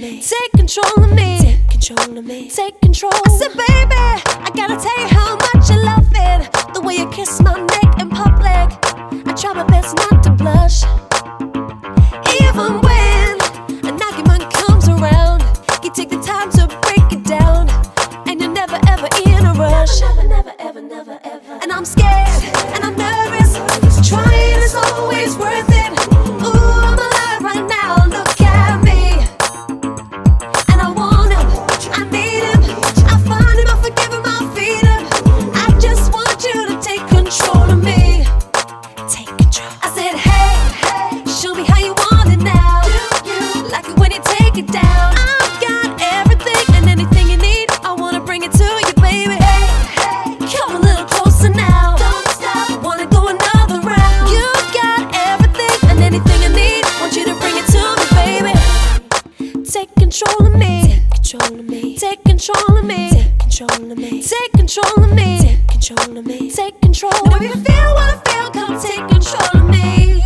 me. Take control of me. Take control of me. Take control. I said, baby, I gotta tell you how much I love it. The way you kiss my neck in public. I try my best not to blush. Even when an argument comes around, you take the time to break it down. And you're never ever in a rush. Never, ever. And I'm scared and I'm nervous. Trying is always worth it. Ooh, I'm alive right now, look at me. And I want him, I need him. I find him, I forgive him, I feed him. I just want you to take control of me. Take control. I said, hey, show me how you want it now. Like it when you take it down. I've got everything and anything you need. I wanna bring it to you, baby. Come a little closer now. Don't stop, wanna go another round. You got everything and anything I need. Want you to bring it to me, baby. Take control of me. Take control of me. Take control of me. Take control of me. Take control of me. Take control of me. Take control. Now if you feel what I feel, come take control of me.